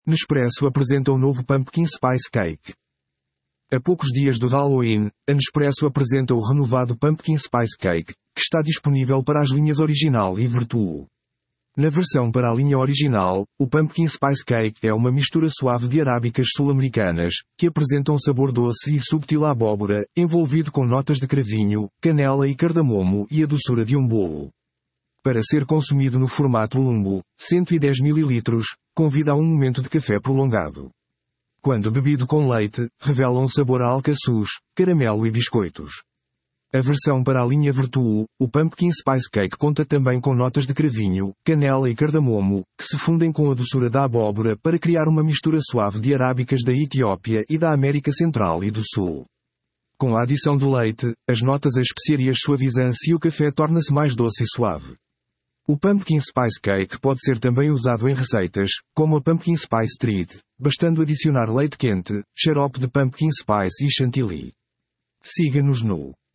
Nespresso apresenta o novo Pumpkin Spice Cake. A poucos dias do Halloween, a Nespresso apresenta o renovado Pumpkin Spice Cake, que está disponível para as linhas Original e Vertuo. Na versão para a linha original, o Pumpkin Spice Cake é uma mistura suave de arábicas sul-americanas, que apresenta um sabor doce e subtil à abóbora, envolvido com notas de cravinho, canela e cardamomo e a doçura de um bolo. Para ser consumido no formato Lumbo, 110 ml, convida a um momento de café prolongado. Quando bebido com leite, revela um sabor a alcaçuz, caramelo e biscoitos. A versão para a linha Vertuo, o Pumpkin Spice Cake conta também com notas de cravinho, canela e cardamomo, que se fundem com a doçura da abóbora para criar uma mistura suave de arábicas da Etiópia e da América Central e do Sul. Com a adição do leite, as notas e especiarias suavizam-se e o café torna-se mais doce e suave. O Pumpkin Spice Cake pode ser também usado em receitas, como a Pumpkin Spice Treat, bastando adicionar leite quente, xarope de pumpkin spice e chantilly. Siga-nos no